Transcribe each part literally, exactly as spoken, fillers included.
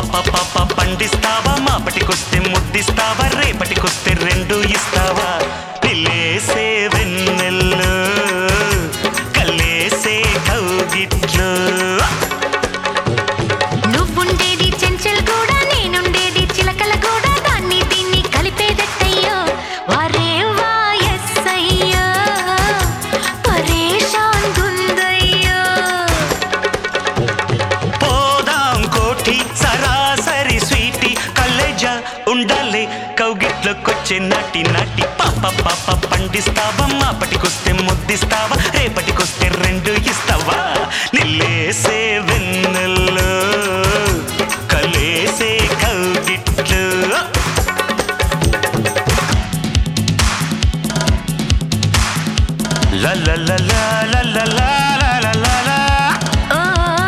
పాప పండిస్తావా మాపటికొస్తే ముద్దిస్తావా రేపటికొస్తే రెండు ఇస్తావా పిల్లేసే వెన్నెల్లో కల్లేసే కౌగిట్లో నువ్వుండేది చెంచల్ కూడా నేనుండేది చిలకల కూడా దాన్ని దీన్ని కలిపేదట్టయ్యో వారే వాయస్సయ్యో పరేషాన్ గుందయ్యో పోదాం కోఠి సరాసరి స్వీటీ కలేజా ఉండాలి కౌగిట్లోకొచ్చే నాటి నాటి పాప పాప పండిస్తావా మాపటికొస్తే ముద్దిస్తావా రేపటికొస్తే రెండు ఇస్తావా నిల్లేసే వెన్నెల్లో కలేసే కౌగిట్లో లా లా లా లా లా లా లా లా లా లా. ఓ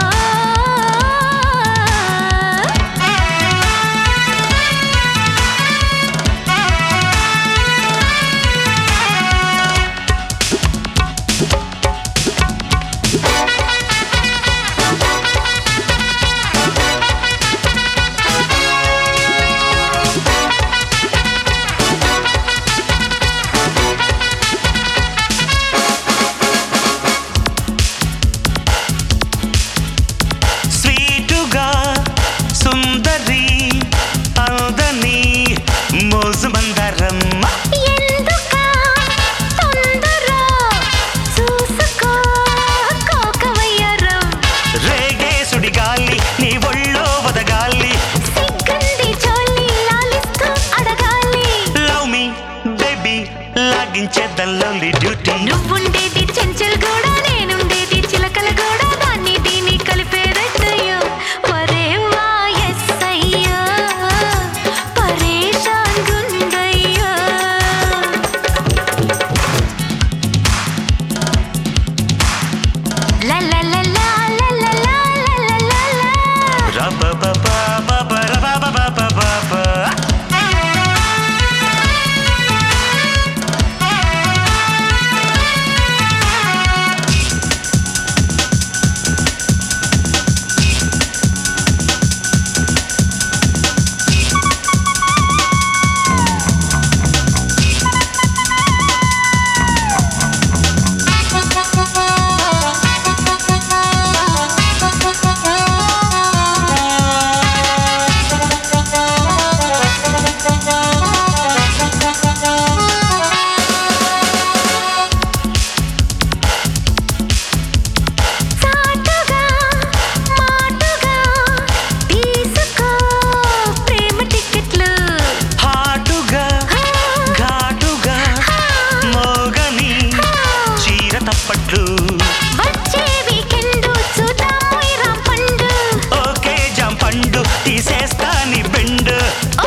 స్వీటుగా సుందరి అందని మోజు మందరమ్మ ఎందుకా తొందర చూసుకో కోకవయ్యారం రేగే సుడిగాలి నీ ఒళ్ళో వదగాలి సిగ్గంది చోళి లాలిస్తూ అడగాలి లవ్ మీ బేబీ లాగించేద్దాం లవ్లీ డ్యూటీ నువ్వుండేది చెంచల్ కూడా నేనుండేది చిలకల కూడా దాన్ని దీన్ని కలిపేదట్టయ్యో వరే వాయస్సయ్యో పరేషాన్ గుందయ్యో లా లా లా లా లా లా లా లా లా లా. రబ బబ బబ రబ బబ బబ బబ. చాటుగా మాటుగా తీసుకో ప్రేమ టికెట్లు హాటుగా ఘాటుగా మోగని చీర తప్పట్లు వచ్చే వీకెండ్ చూద్దాం మొయ్యరాం పండు ఓకే జాంపండు తీసేస్తా నీ బెండు